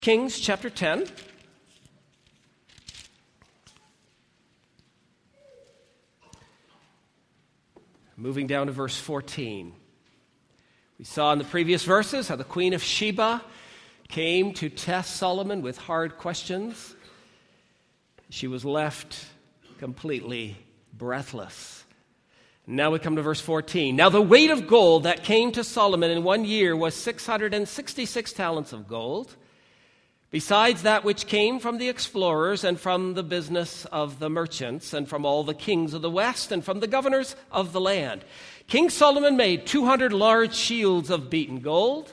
Kings chapter 10. Moving down to verse 14. We saw in the previous verses how the Queen of Sheba came to test Solomon with hard questions. She was left completely breathless. Now we come to verse 14. Now the weight of gold that came to Solomon in 1 year was 666 talents of gold, besides that which came from the explorers and from the business of the merchants and from all the kings of the west and from the governors of the land. King Solomon made 200 large shields of beaten gold.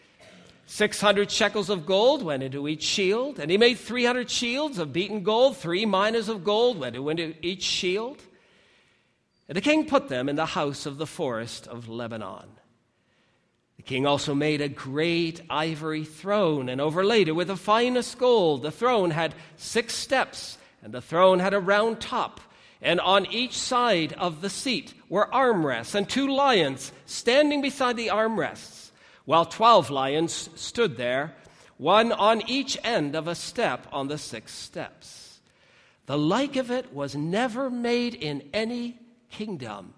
600 shekels of gold went into each shield, and he made 300 shields of beaten gold. 3 minas of gold went into each shield. And the king put them in the house of the forest of Lebanon. The king also made a great ivory throne and overlaid it with the finest gold. The throne had 6 steps, and the throne had a round top. And on each side of the seat were armrests, and 2 lions standing beside the armrests, while 12 lions stood there, one on each end of a step on the 6 steps. The like of it was never made in any kingdom.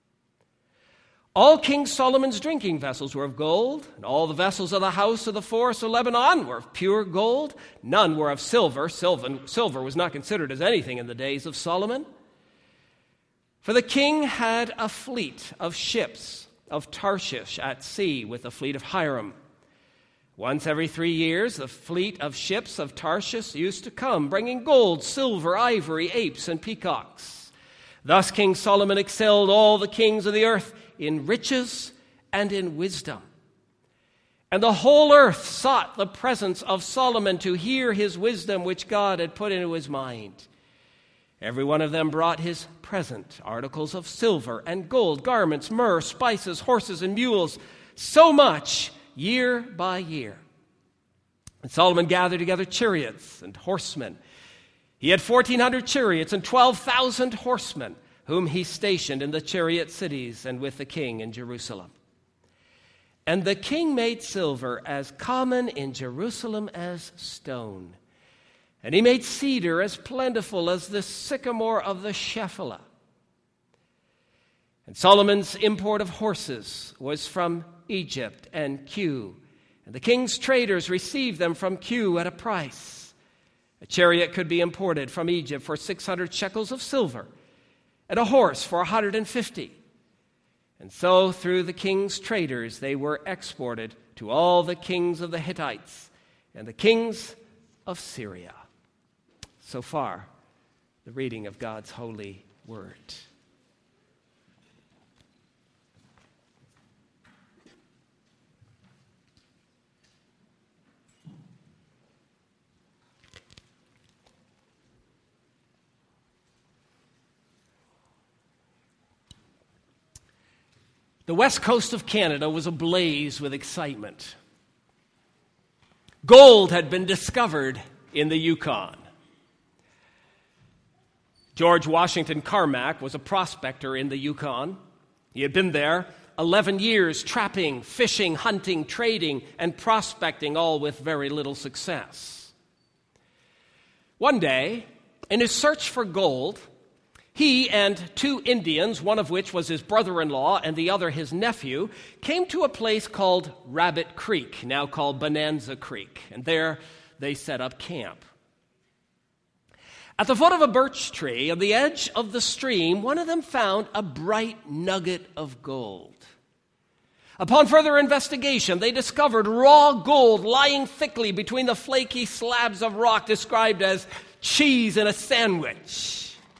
All King Solomon's drinking vessels were of gold, and all the vessels of the house of the forest of Lebanon were of pure gold. None were of silver. Silver was not considered as anything in the days of Solomon. For the king had a fleet of ships of Tarshish at sea with a fleet of Hiram. Once every 3 years, the fleet of ships of Tarshish used to come, bringing gold, silver, ivory, apes, and peacocks. Thus King Solomon excelled all the kings of the earth in riches and in wisdom. And the whole earth sought the presence of Solomon to hear his wisdom which God had put into his mind. Every one of them brought his present, articles of silver and gold, garments, myrrh, spices, horses, and mules, so much year by year. And Solomon gathered together chariots and horsemen. He had 1,400 chariots and 12,000 horsemen, whom he stationed in the chariot cities and with the king in Jerusalem. And the king made silver as common in Jerusalem as stone. And he made cedar as plentiful as the sycamore of the Shephelah. And Solomon's import of horses was from Egypt and Kue. And the king's traders received them from Kue at a price. A chariot could be imported from Egypt for 600 shekels of silver, and a horse for 150. And so through the king's traders they were exported to all the kings of the Hittites and the kings of Syria. So far, the reading of God's holy word. The west coast of Canada was ablaze with excitement. Gold had been discovered in the Yukon. George Washington Carmack was a prospector in the Yukon. He had been there 11 years trapping, fishing, hunting, trading, and prospecting, all with very little success. One day, in his search for gold, he and 2 Indians, one of which was his brother-in-law and the other his nephew, came to a place called Rabbit Creek, now called Bonanza Creek, and there they set up camp. At the foot of a birch tree on the edge of the stream, one of them found a bright nugget of gold. Upon further investigation, they discovered raw gold lying thickly between the flaky slabs of rock described as cheese in a sandwich.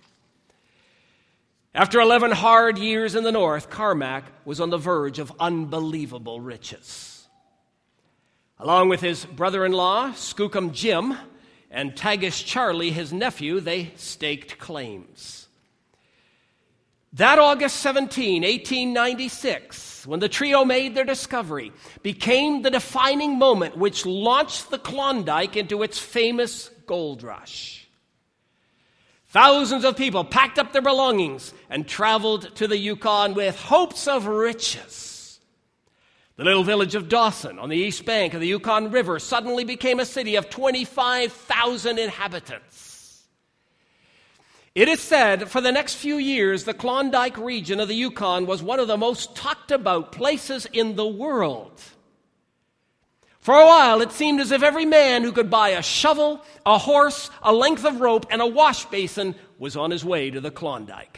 After 11 hard years in the north, Carmack was on the verge of unbelievable riches. Along with his brother-in-law, Skookum Jim, and Tagish Charlie, his nephew, they staked claims. That August 17, 1896, when the trio made their discovery, became the defining moment which launched the Klondike into its famous gold rush. Thousands of people packed up their belongings and traveled to the Yukon with hopes of riches. The little village of Dawson on the east bank of the Yukon River suddenly became a city of 25,000 inhabitants. It is said for the next few years, the Klondike region of the Yukon was one of the most talked about places in the world. For a while, it seemed as if every man who could buy a shovel, a horse, a length of rope, and a wash basin was on his way to the Klondike.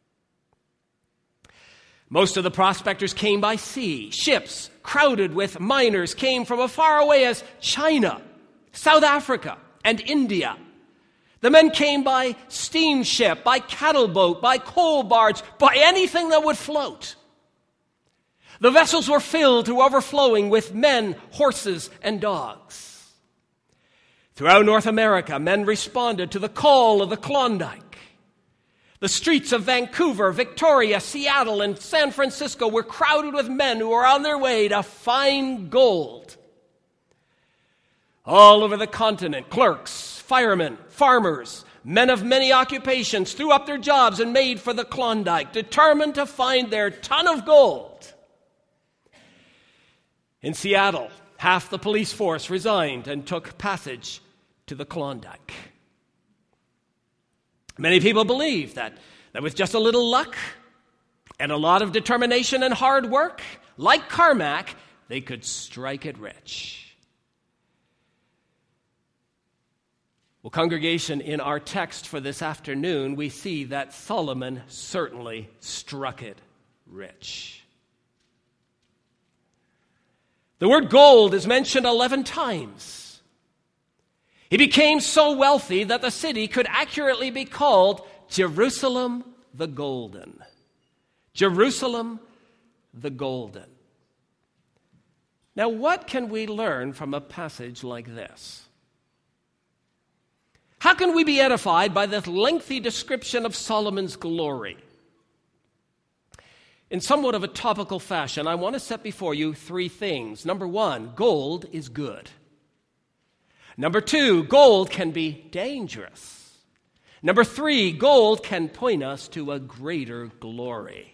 Most of the prospectors came by sea. Ships crowded with miners came from as far away as China, South Africa, and India. The men came by steamship, by cattle boat, by coal barge, by anything that would float. The vessels were filled to overflowing with men, horses, and dogs. Throughout North America, men responded to the call of the Klondike. The streets of Vancouver, Victoria, Seattle, and San Francisco were crowded with men who were on their way to find gold. All over the continent, clerks, firemen, farmers, men of many occupations threw up their jobs and made for the Klondike, determined to find their ton of gold. In Seattle, half the police force resigned and took passage to the Klondike. Many people believe that with just a little luck and a lot of determination and hard work, like Carmack, they could strike it rich. Well, congregation, in our text for this afternoon, we see that Solomon certainly struck it rich. The word gold is mentioned 11 times. He became so wealthy that the city could accurately be called Jerusalem the Golden. Jerusalem the Golden. Now, what can we learn from a passage like this? How can we be edified by this lengthy description of Solomon's glory? In somewhat of a topical fashion, I want to set before you three things. Number one, gold is good. Number two, gold can be dangerous. Number three, gold can point us to a greater glory.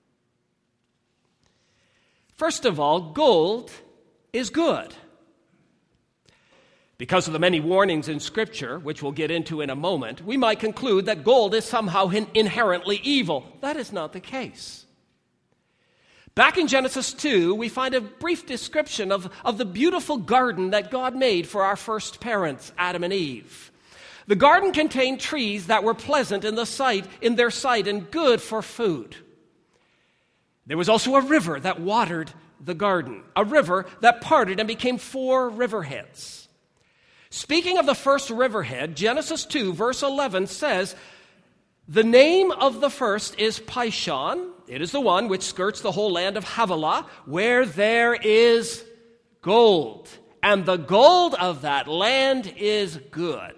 First of all, gold is good. Because of the many warnings in Scripture, which we'll get into in a moment, we might conclude that gold is somehow inherently evil. That is not the case. Back in Genesis 2, we find a brief description of the beautiful garden that God made for our first parents, Adam and Eve. The garden contained trees that were pleasant in their sight and good for food. There was also a river that watered the garden, a river that parted and became 4 riverheads. Speaking of the first riverhead, Genesis 2, verse 11 says, the name of the first is Pishon. It is the one which skirts the whole land of Havilah, where there is gold. And the gold of that land is good.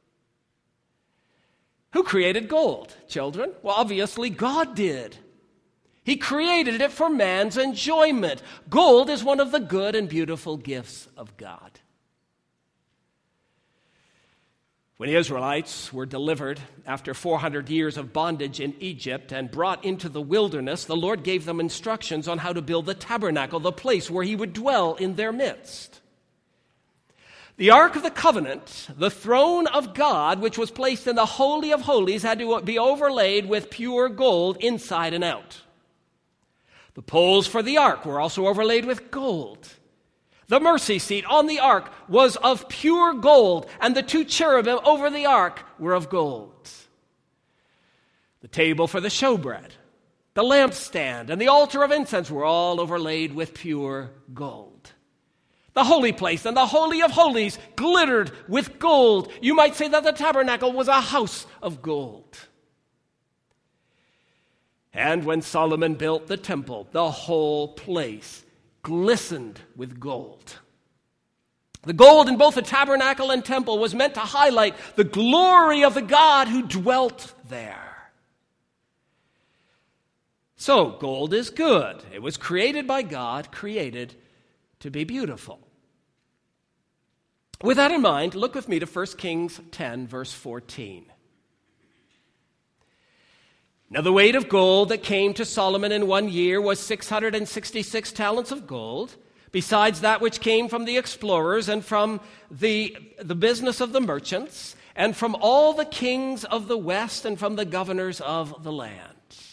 Who created gold, children? Well, obviously God did. He created it for man's enjoyment. Gold is one of the good and beautiful gifts of God. When the Israelites were delivered after 400 years of bondage in Egypt and brought into the wilderness, the Lord gave them instructions on how to build the tabernacle, the place where he would dwell in their midst. The Ark of the Covenant, the throne of God, which was placed in the Holy of Holies, had to be overlaid with pure gold inside and out. The poles for the ark were also overlaid with gold. The mercy seat on the ark was of pure gold, and the 2 cherubim over the ark were of gold. The table for the showbread, the lampstand, and the altar of incense were all overlaid with pure gold. The holy place and the Holy of Holies glittered with gold. You might say that the tabernacle was a house of gold. And when Solomon built the temple, the whole place glistened with gold. The gold in both the tabernacle and temple was meant to highlight the glory of the God who dwelt there. So, gold is good. It was created by God, created to be beautiful. With that in mind, look with me to 1 Kings 10, verse 14. Now the weight of gold that came to Solomon in 1 year was 666 talents of gold, besides that which came from the explorers and from the business of the merchants, and from all the kings of the west and from the governors of the land.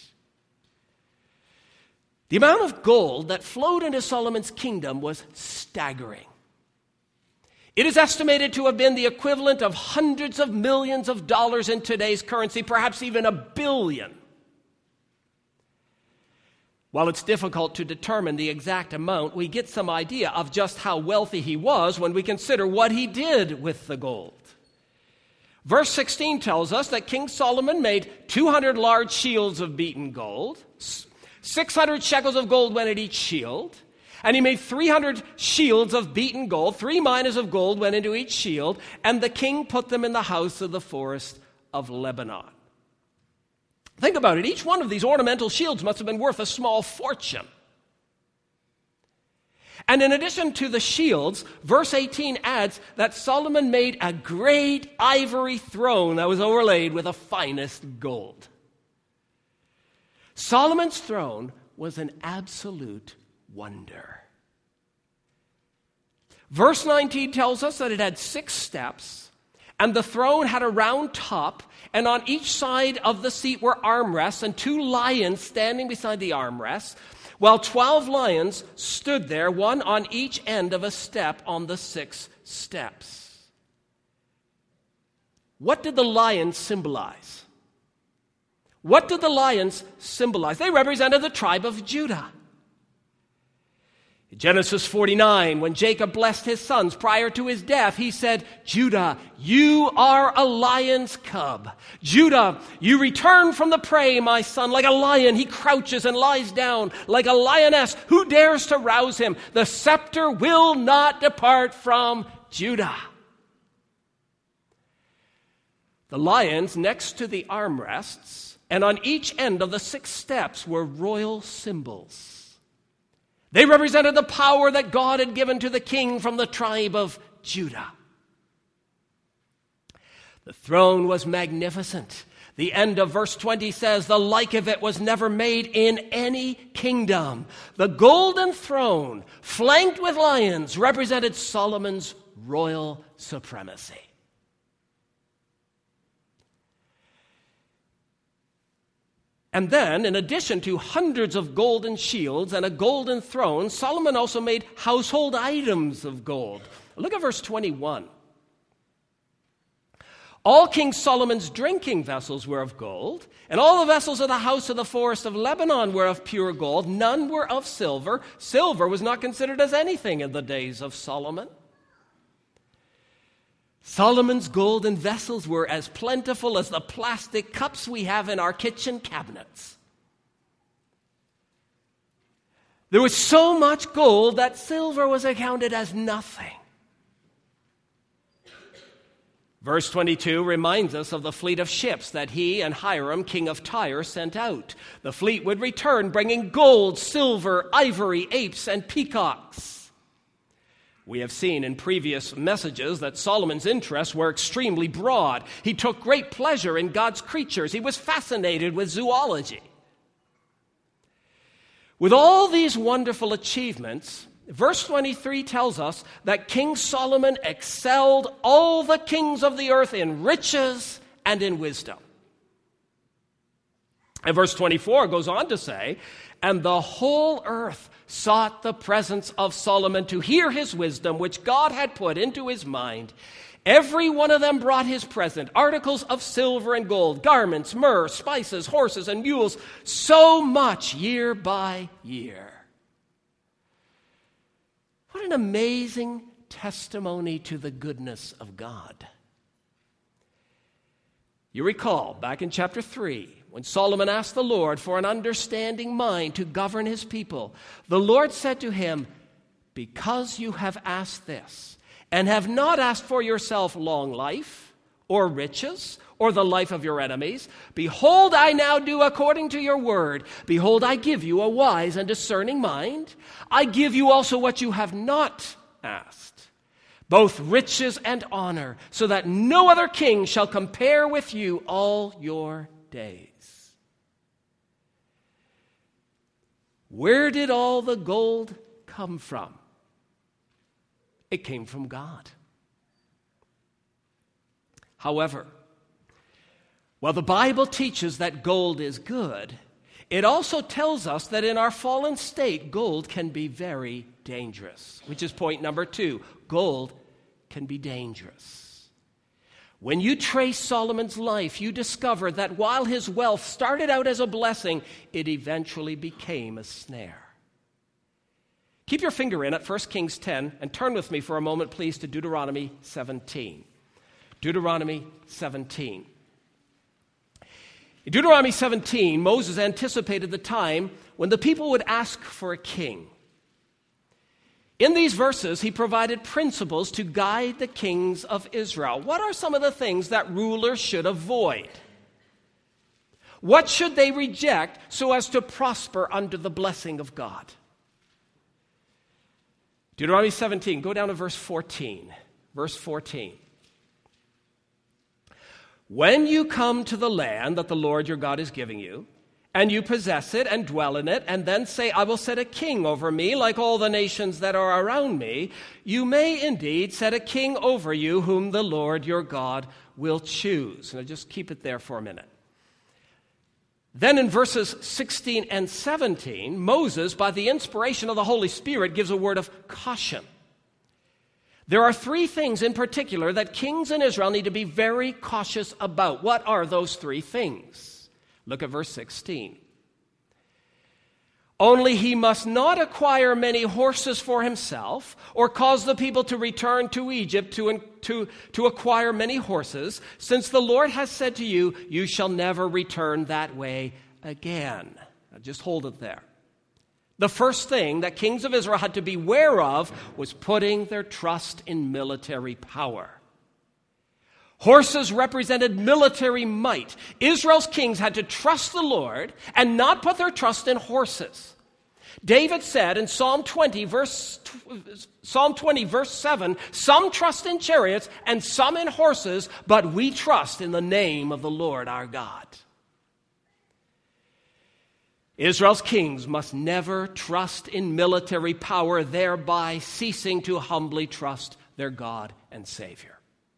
The amount of gold that flowed into Solomon's kingdom was staggering. It is estimated to have been the equivalent of hundreds of millions of dollars in today's currency, perhaps even $1 billion. While it's difficult to determine the exact amount, we get some idea of just how wealthy he was when we consider what he did with the gold. Verse 16 tells us that King Solomon made 200 large shields of beaten gold. 600 shekels of gold went at each shield. And he made 300 shields of beaten gold. 3 minas of gold went into each shield. And the king put them in the house of the forest of Lebanon. Think about it. Each one of these ornamental shields must have been worth a small fortune. And in addition to the shields, verse 18 adds that Solomon made a great ivory throne that was overlaid with the finest gold. Solomon's throne was an absolute wonder. Verse 19 tells us that it had 6 steps, and the throne had a round top, and on each side of the seat were armrests and 2 lions standing beside the armrests, while 12 lions stood there, one on each end of a step on the 6 steps. What did the lions symbolize? What did the lions symbolize? They represented the tribe of Judah. In Genesis 49, when Jacob blessed his sons prior to his death, he said, Judah, you are a lion's cub. Judah, you return from the prey, my son. Like a lion, he crouches and lies down. Like a lioness, who dares to rouse him? The scepter will not depart from Judah. The lions next to the armrests, and on each end of the 6 steps were royal symbols. They represented the power that God had given to the king from the tribe of Judah. The throne was magnificent. The end of verse 20 says, the like of it was never made in any kingdom. The golden throne, flanked with lions, represented Solomon's royal supremacy. And then, in addition to hundreds of golden shields and a golden throne, Solomon also made household items of gold. Look at verse 21. All King Solomon's drinking vessels were of gold, and all the vessels of the house of the forest of Lebanon were of pure gold. None were of silver. Silver was not considered as anything in the days of Solomon. Solomon's golden vessels were as plentiful as the plastic cups we have in our kitchen cabinets. There was so much gold that silver was accounted as nothing. Verse 22 reminds us of the fleet of ships that he and Hiram, king of Tyre, sent out. The fleet would return bringing gold, silver, ivory, apes, and peacocks. We have seen in previous messages that Solomon's interests were extremely broad. He took great pleasure in God's creatures. He was fascinated with zoology. With all these wonderful achievements, verse 23 tells us that King Solomon excelled all the kings of the earth in riches and in wisdom. And verse 24 goes on to say, and the whole earth sought the presence of Solomon to hear his wisdom, which God had put into his mind. Every one of them brought his present, articles of silver and gold, garments, myrrh, spices, horses, and mules, so much year by year. What an amazing testimony to the goodness of God. You recall, back in chapter 3, when Solomon asked the Lord for an understanding mind to govern his people, the Lord said to him, because you have asked this, and have not asked for yourself long life, or riches, or the life of your enemies, behold, I now do according to your word. Behold, I give you a wise and discerning mind. I give you also what you have not asked, both riches and honor, so that no other king shall compare with you all your days. Where did all the gold come from? It came from God. However, while the Bible teaches that gold is good, it also tells us that in our fallen state, gold can be very dangerous, which is point number 2. Gold can be dangerous. When you trace Solomon's life, you discover that while his wealth started out as a blessing, it eventually became a snare. Keep your finger in at 1 Kings 10 and turn with me for a moment, please, to Deuteronomy 17. Deuteronomy 17. In Deuteronomy 17, Moses anticipated the time when the people would ask for a king. In these verses, he provided principles to guide the kings of Israel. What are some of the things that rulers should avoid? What should they reject so as to prosper under the blessing of God? Deuteronomy 17, go down to verse 14. Verse 14. When you come to the land that the Lord your God is giving you, and you possess it and dwell in it, and then say, I will set a king over me like all the nations that are around me, you may indeed set a king over you whom the Lord your God will choose. Now just keep it there for a minute. Then in verses 16 and 17, Moses, by the inspiration of the Holy Spirit, gives a word of caution. There are 3 things in particular that kings in Israel need to be very cautious about. What are those 3 things? Look at verse 16. Only he must not acquire many horses for himself, or cause the people to return to Egypt to acquire many horses, since the Lord has said to you, you shall never return that way again. Now just hold it there. The first thing that kings of Israel had to beware of was putting their trust in military power. Horses represented military might. Israel's kings had to trust the Lord and not put their trust in horses. David said in Psalm 20, verse 7, some trust in chariots and some in horses, but we trust in the name of the Lord our God. Israel's kings must never trust in military power, thereby ceasing to humbly trust their God and Savior.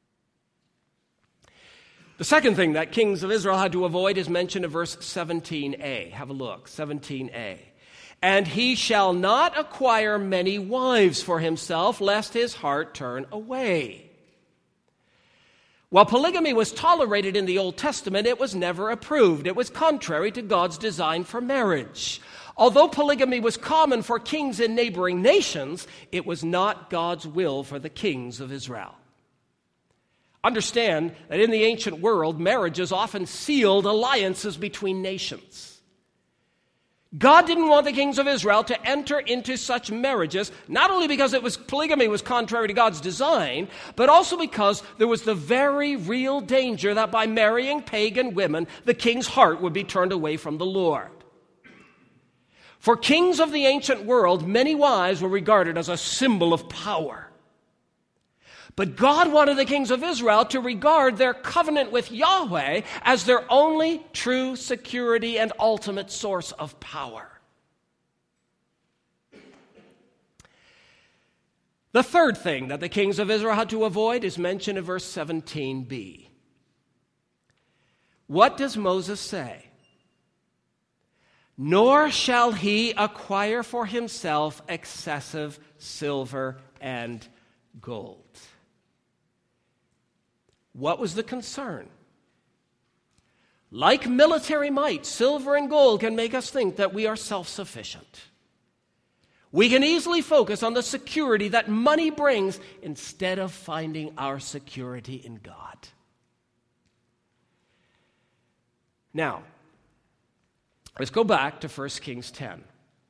The second thing that kings of Israel had to avoid is mentioned in verse 17a. Have a look, 17a. And he shall not acquire many wives for himself, lest his heart turn away. While polygamy was tolerated in the Old Testament, it was never approved. It was contrary to God's design for marriage. Although polygamy was common for kings in neighboring nations, it was not God's will for the kings of Israel. Understand that in the ancient world, marriages often sealed alliances between nations. God didn't want the kings of Israel to enter into such marriages, not only because polygamy was contrary to God's design, but also because there was the very real danger that by marrying pagan women, the king's heart would be turned away from the Lord. For kings of the ancient world, many wives were regarded as a symbol of power. But God wanted the kings of Israel to regard their covenant with Yahweh as their only true security and ultimate source of power. The third thing that the kings of Israel had to avoid is mentioned in verse 17b. What does Moses say? Nor shall he acquire for himself excessive silver and gold. What was the concern? Like military might, silver and gold can make us think that we are self-sufficient. We can easily focus on the security that money brings instead of finding our security in God. Now, let's go back to 1 Kings 10.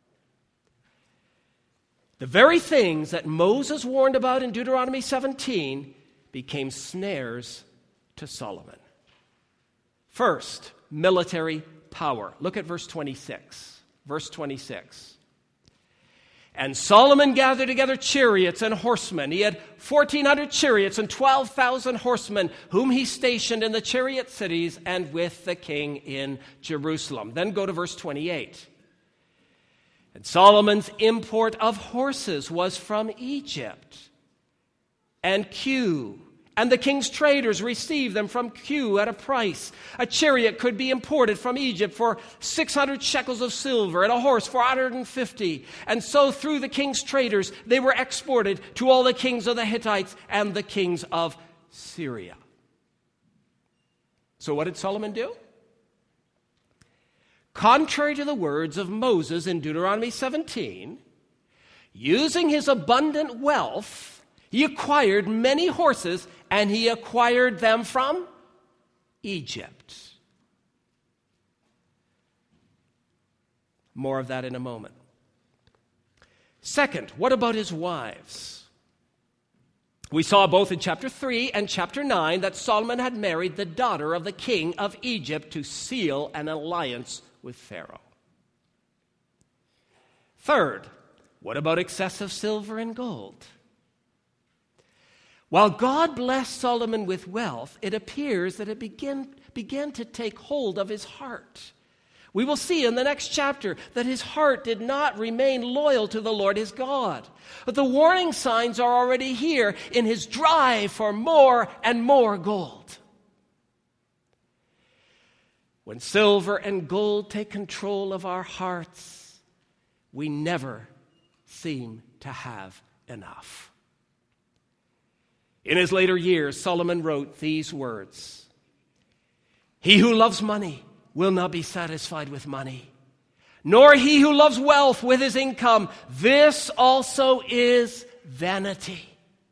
The very things that Moses warned about in Deuteronomy 17 became snares to Solomon. First, military power. Look at verse 26. Verse 26. And Solomon gathered together chariots and horsemen. He had 1,400 chariots and 12,000 horsemen, whom he stationed in the chariot cities and with the king in Jerusalem. Then go to verse 28. And Solomon's import of horses was from Egypt and Kue. And the king's traders received them from Kue at a price. A chariot could be imported from Egypt for 600 shekels of silver, and a horse for 150. And so through the king's traders, they were exported to all the kings of the Hittites and the kings of Syria. So what did Solomon do? Contrary to the words of Moses in Deuteronomy 17, using his abundant wealth, he acquired many horses, and he acquired them from Egypt. More of that in a moment. Second, what about his wives? We saw both in chapter 3 and chapter 9 that Solomon had married the daughter of the king of Egypt to seal an alliance with Pharaoh. Third, what about excessive silver and gold? While God blessed Solomon with wealth, it appears that it began to take hold of his heart. We will see in the next chapter that his heart did not remain loyal to the Lord his God. But the warning signs are already here in his drive for more and more gold. When silver and gold take control of our hearts, we never seem to have enough. In his later years, Solomon wrote these words: "He who loves money will not be satisfied with money, nor he who loves wealth with his income. This also is vanity."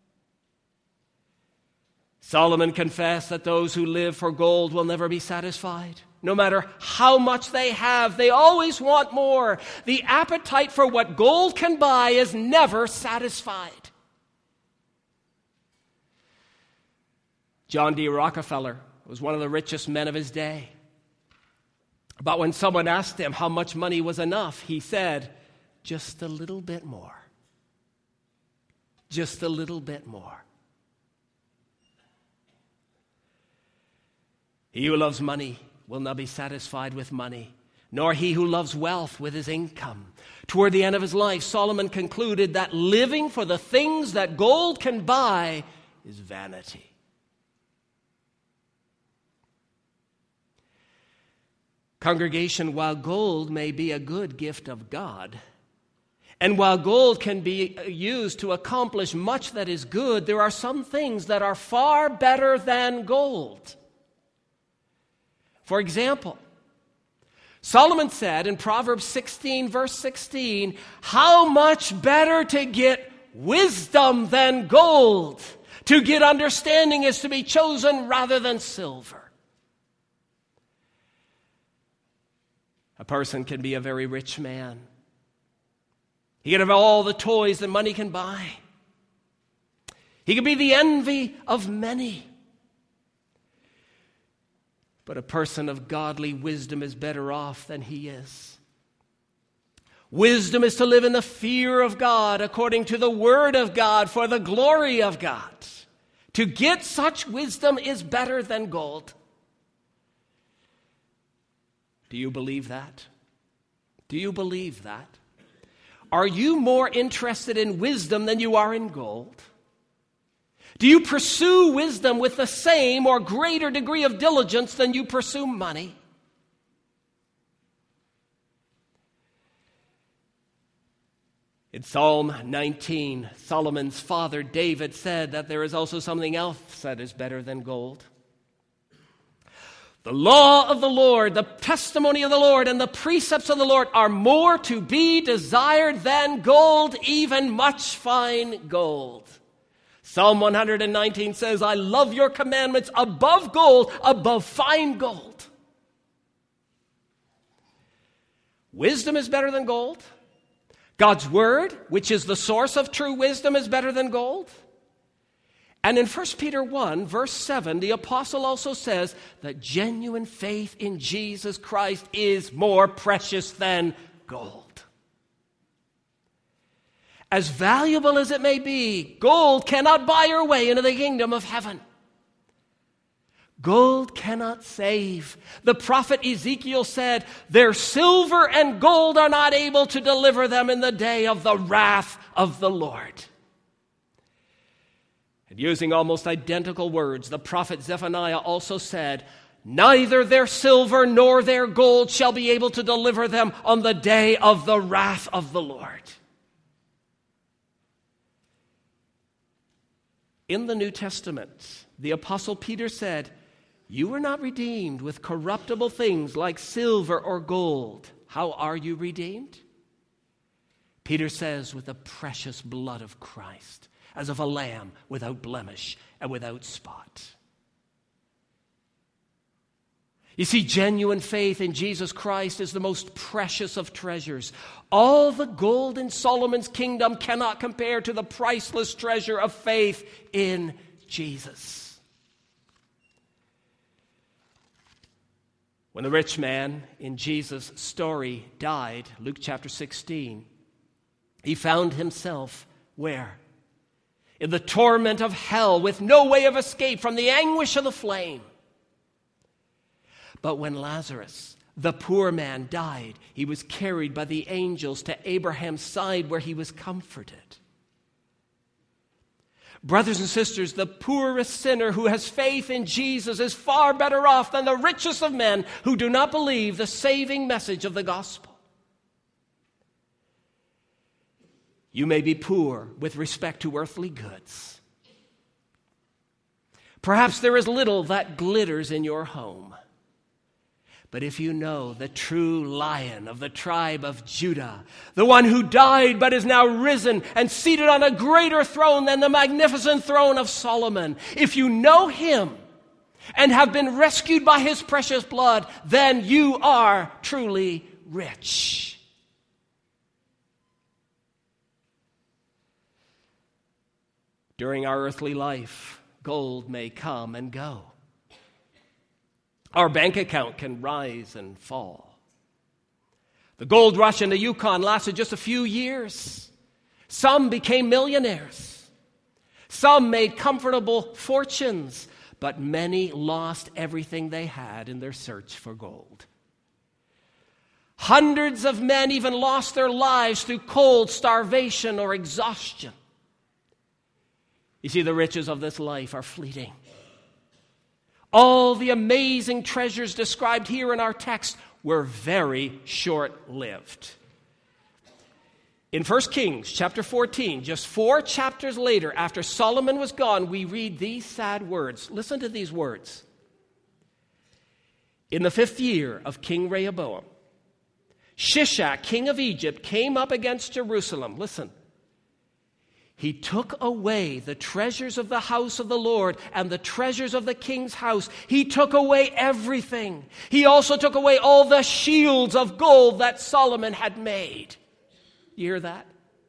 Solomon confessed that those who live for gold will never be satisfied. No matter how much they have, they always want more. The appetite for what gold can buy is never satisfied. John D. Rockefeller was one of the richest men of his day. But when someone asked him how much money was enough, he said, "Just a little bit more. Just a little bit more." He who loves money will not be satisfied with money, nor he who loves wealth with his income. Toward the end of his life, Solomon concluded that living for the things that gold can buy is vanity. Congregation, while gold may be a good gift of God, and while gold can be used to accomplish much that is good, there are some things that are far better than gold. For example, Solomon said in Proverbs 16, verse 16, "How much better to get wisdom than gold. To get understanding is to be chosen rather than silver." A person can be a very rich man. He can have all the toys that money can buy. He can be the envy of many. But a person of godly wisdom is better off than he is. Wisdom is to live in the fear of God according to the word of God for the glory of God. To get such wisdom is better than gold. Do you believe that? Do you believe that? Are you more interested in wisdom than you are in gold? Do you pursue wisdom with the same or greater degree of diligence than you pursue money? In Psalm 19, Solomon's father David said that there is also something else that is better than gold. "The law of the Lord, the testimony of the Lord, and the precepts of the Lord are more to be desired than gold, even much fine gold." Psalm 119 says, "I love your commandments above gold, above fine gold." Wisdom is better than gold. God's word, which is the source of true wisdom, is better than gold. And in 1 Peter 1, verse 7, the apostle also says that genuine faith in Jesus Christ is more precious than gold. As valuable as it may be, gold cannot buy your way into the kingdom of heaven. Gold cannot save. The prophet Ezekiel said, their silver and gold are not able to deliver them in the day of the wrath of the Lord. And using almost identical words, the prophet Zephaniah also said, neither their silver nor their gold shall be able to deliver them on the day of the wrath of the Lord. In the New Testament, the Apostle Peter said, you were not redeemed with corruptible things like silver or gold. How are you redeemed? Peter says, with the precious blood of Christ, as of a lamb without blemish and without spot. You see, genuine faith in Jesus Christ is the most precious of treasures. All the gold in Solomon's kingdom cannot compare to the priceless treasure of faith in Jesus. When the rich man in Jesus' story died, Luke chapter 16, he found himself where? In the torment of hell, with no way of escape from the anguish of the flame. But when Lazarus, the poor man, died, he was carried by the angels to Abraham's side where he was comforted. Brothers and sisters, the poorest sinner who has faith in Jesus is far better off than the richest of men who do not believe the saving message of the gospel. You may be poor with respect to earthly goods. Perhaps there is little that glitters in your home. But if you know the true Lion of the tribe of Judah, the one who died but is now risen and seated on a greater throne than the magnificent throne of Solomon, if you know him and have been rescued by his precious blood, then you are truly rich. During our earthly life, gold may come and go. Our bank account can rise and fall. The gold rush in the Yukon lasted just a few years. Some became millionaires. Some made comfortable fortunes, but many lost everything they had in their search for gold. Hundreds of men even lost their lives through cold, starvation, or exhaustion. You see, the riches of this life are fleeting. All the amazing treasures described here in our text were very short-lived. In 1 Kings chapter 14, just 4 chapters later, after Solomon was gone, we read these sad words. Listen to these words. In the 5th year of King Rehoboam, Shishak, king of Egypt, came up against Jerusalem. Listen. He took away the treasures of the house of the Lord and the treasures of the king's house. He took away everything. He also took away all the shields of gold that Solomon had made. You hear that?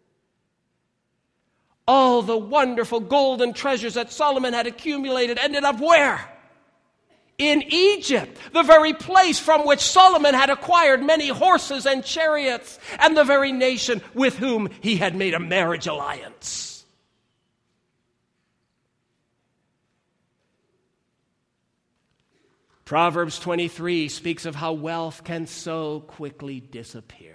All the wonderful golden treasures that Solomon had accumulated ended up where? In Egypt, the very place from which Solomon had acquired many horses and chariots, and the very nation with whom he had made a marriage alliance. Proverbs 23 speaks of how wealth can so quickly disappear.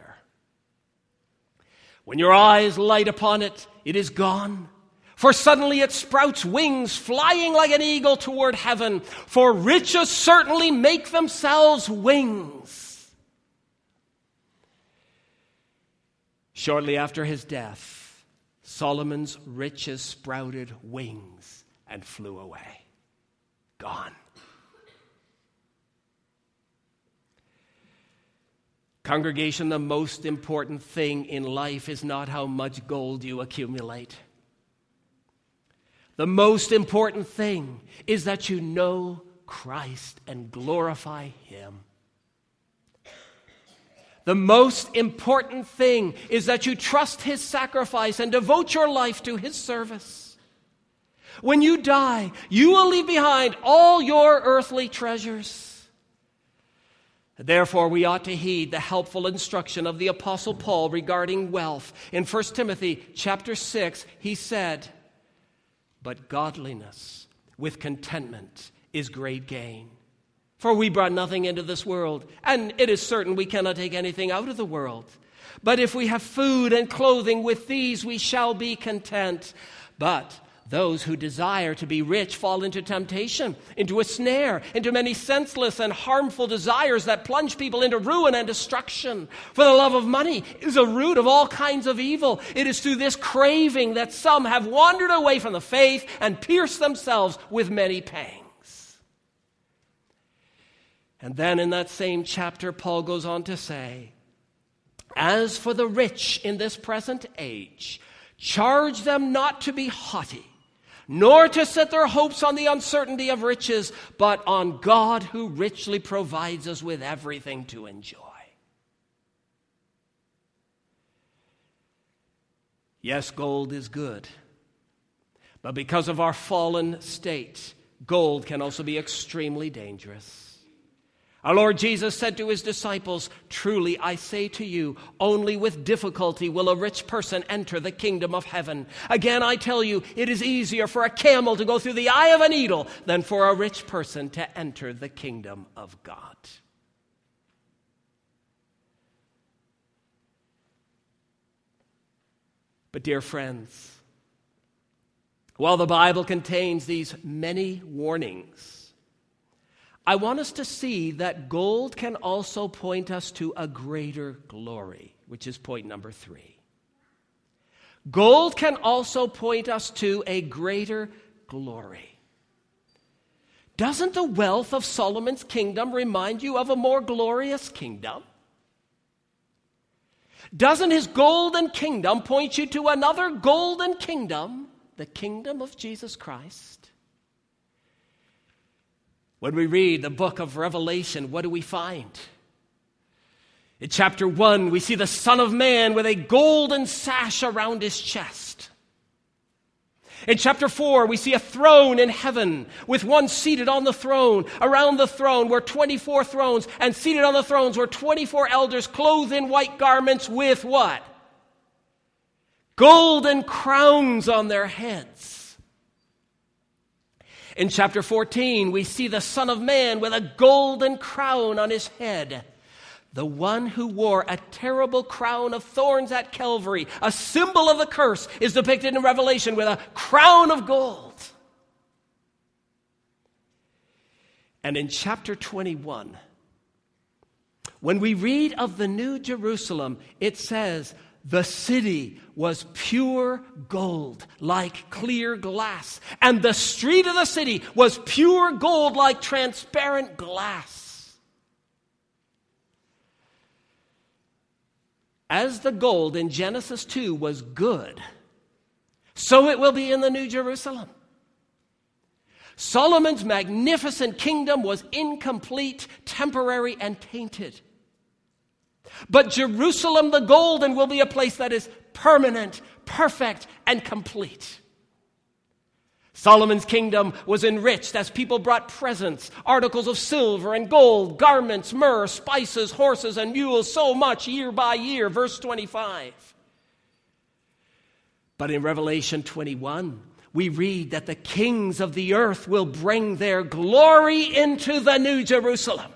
When your eyes light upon it, it is gone. For suddenly it sprouts wings, flying like an eagle toward heaven. For riches certainly make themselves wings. Shortly after his death, Solomon's riches sprouted wings and flew away. Gone. Congregation, the most important thing in life is not how much gold you accumulate. The most important thing is that you know Christ and glorify Him. The most important thing is that you trust His sacrifice and devote your life to His service. When you die, you will leave behind all your earthly treasures. Therefore, we ought to heed the helpful instruction of the Apostle Paul regarding wealth. In 1 Timothy chapter 6, he said, "But godliness with contentment is great gain. For we brought nothing into this world, and it is certain we cannot take anything out of the world. But if we have food and clothing, with these we shall be content. But those who desire to be rich fall into temptation, into a snare, into many senseless and harmful desires that plunge people into ruin and destruction. For the love of money is a root of all kinds of evil. It is through this craving that some have wandered away from the faith and pierced themselves with many pangs. And then in that same chapter, Paul goes on to say, as for the rich in this present age, charge them not to be haughty, nor to set their hopes on the uncertainty of riches, but on God who richly provides us with everything to enjoy. Yes, gold is good, but because of our fallen state, gold can also be extremely dangerous. Our Lord Jesus said to his disciples, truly I say to you, only with difficulty will a rich person enter the kingdom of heaven. Again, I tell you, it is easier for a camel to go through the eye of a needle than for a rich person to enter the kingdom of God. But dear friends, while the Bible contains these many warnings, I want us to see that gold can also point us to a greater glory, which is point number 3. Gold can also point us to a greater glory. Doesn't the wealth of Solomon's kingdom remind you of a more glorious kingdom? Doesn't his golden kingdom point you to another golden kingdom, the kingdom of Jesus Christ? When we read the book of Revelation, what do we find? In chapter 1, we see the Son of Man with a golden sash around his chest. In chapter 4, we see a throne in heaven with one seated on the throne. Around the throne were 24 thrones, and seated on the thrones were 24 elders clothed in white garments with what? Golden crowns on their heads. In chapter 14, we see the Son of Man with a golden crown on his head. The one who wore a terrible crown of thorns at Calvary, a symbol of the curse, is depicted in Revelation with a crown of gold. And in chapter 21, when we read of the New Jerusalem, it says, the city was pure gold, like clear glass, and the street of the city was pure gold, like transparent glass. As the gold in Genesis 2 was good, so it will be in the New Jerusalem. Solomon's magnificent kingdom was incomplete, temporary, and tainted. But Jerusalem the golden will be a place that is permanent, perfect, and complete. Solomon's kingdom was enriched as people brought presents, articles of silver and gold, garments, myrrh, spices, horses, and mules, so much year by year. Verse 25. But in Revelation 21, we read that the kings of the earth will bring their glory into the New Jerusalem.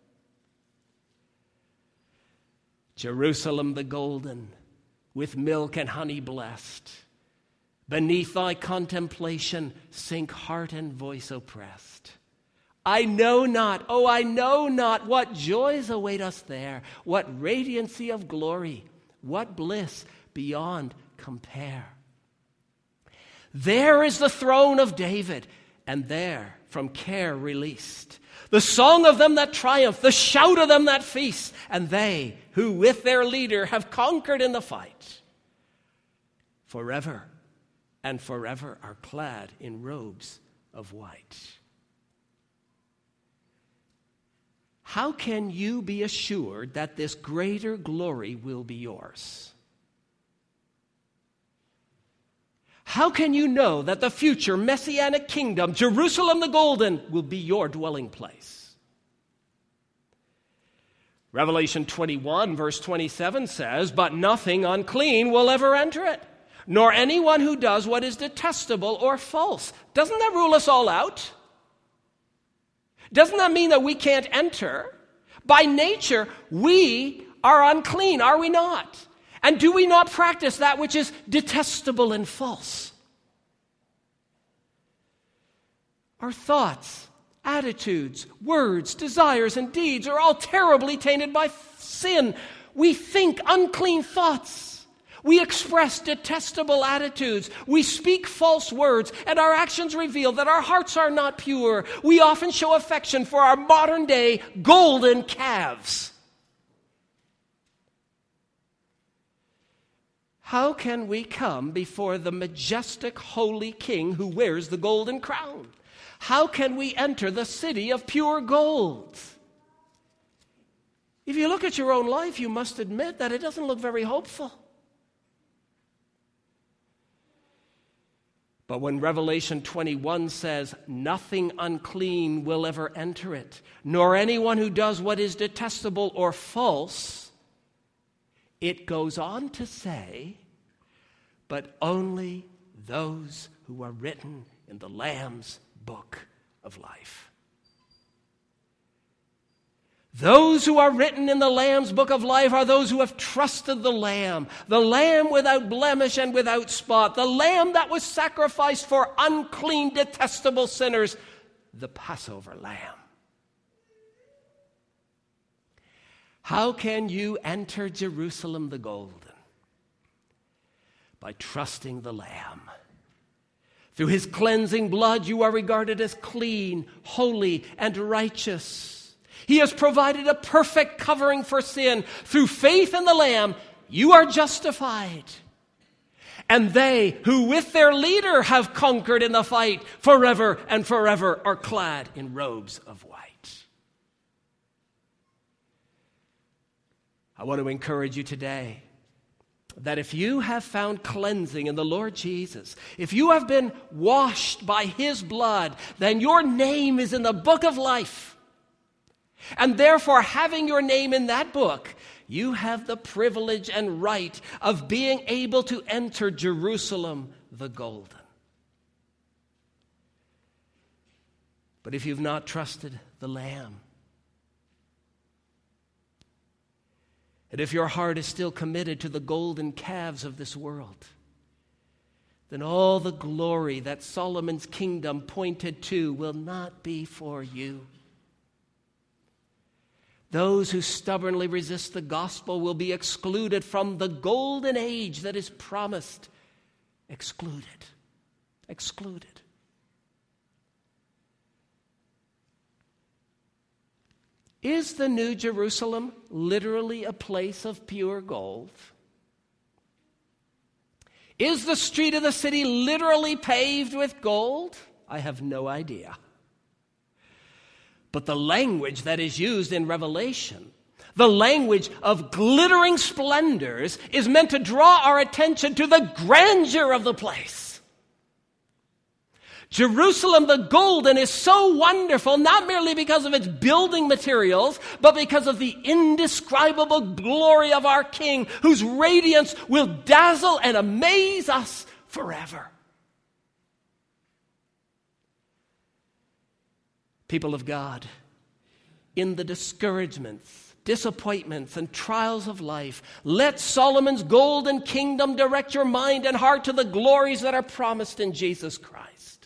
Jerusalem the golden, with milk and honey blessed. Beneath thy contemplation sink heart and voice oppressed. I know not, oh, I know not what joys await us there, what radiancy of glory, what bliss beyond compare. There is the throne of David, and there from care released, the song of them that triumph, the shout of them that feast, and they who with their leader have conquered in the fight, forever and forever are clad in robes of white. How can you be assured that this greater glory will be yours? How can you know that the future messianic kingdom, Jerusalem the golden, will be your dwelling place? Revelation 21 verse 27 says, but nothing unclean will ever enter it, nor anyone who does what is detestable or false. Doesn't that rule us all out? Doesn't that mean that we can't enter? By nature, we are unclean, are we not? And do we not practice that which is detestable and false? Our thoughts, attitudes, words, desires, and deeds are all terribly tainted by sin. We think unclean thoughts. We express detestable attitudes. We speak false words, and our actions reveal that our hearts are not pure. We often show affection for our modern-day golden calves. How can we come before the majestic, holy King who wears the golden crown? How can we enter the city of pure gold? If you look at your own life, you must admit that it doesn't look very hopeful. But when Revelation 21 says, nothing unclean will ever enter it, nor anyone who does what is detestable or false, it goes on to say, but only those who are written in the Lamb's book of life. Those who are written in the Lamb's book of life are those who have trusted the Lamb without blemish and without spot, the Lamb that was sacrificed for unclean, detestable sinners, the Passover Lamb. How can you enter Jerusalem the golden? By trusting the Lamb. Through his cleansing blood, you are regarded as clean, holy, and righteous. He has provided a perfect covering for sin. Through faith in the Lamb, you are justified. And they who with their leader have conquered in the fight forever and forever are clad in robes of white. I want to encourage you today that if you have found cleansing in the Lord Jesus, if you have been washed by his blood, then your name is in the book of life. And therefore, having your name in that book, you have the privilege and right of being able to enter Jerusalem the golden. But if you've not trusted the Lamb, and if your heart is still committed to the golden calves of this world, then all the glory that Solomon's kingdom pointed to will not be for you. Those who stubbornly resist the gospel will be excluded from the golden age that is promised. Excluded. Excluded. Is the New Jerusalem literally a place of pure gold? Is the street of the city literally paved with gold? I have no idea. But the language that is used in Revelation, the language of glittering splendors, is meant to draw our attention to the grandeur of the place. Jerusalem the golden is so wonderful, not merely because of its building materials, but because of the indescribable glory of our King, whose radiance will dazzle and amaze us forever. People of God, in the discouragements, disappointments, and trials of life, let Solomon's golden kingdom direct your mind and heart to the glories that are promised in Jesus Christ.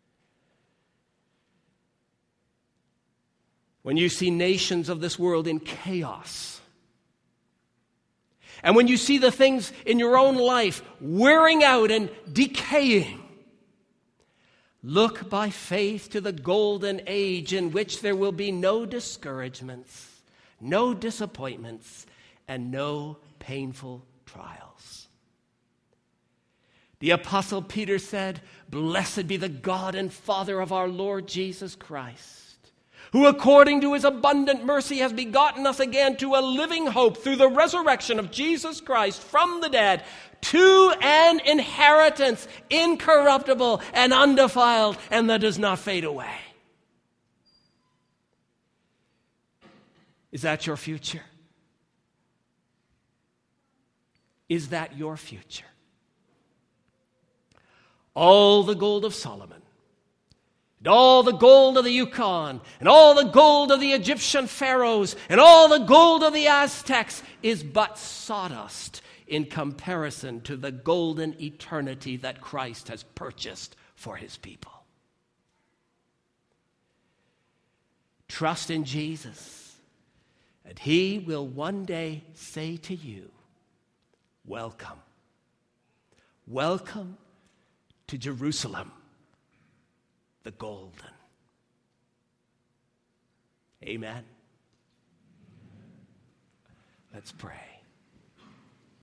When you see nations of this world in chaos, and when you see the things in your own life wearing out and decaying, look by faith to the golden age in which there will be no discouragements, no disappointments, and no painful trials. The Apostle Peter said, "Blessed be the God and Father of our Lord Jesus Christ, who according to his abundant mercy has begotten us again to a living hope through the resurrection of Jesus Christ from the dead, to an inheritance incorruptible and undefiled and that does not fade away." Is that your future? Is that your future? all the gold of Solomon, and all the gold of the Yukon, and all the gold of the Egyptian pharaohs, and all the gold of the Aztecs is but sawdust in comparison to the golden eternity that Christ has purchased for his people. Trust in Jesus, and he will one day say to you, welcome. Welcome to Jerusalem, the golden. Amen. Let's pray.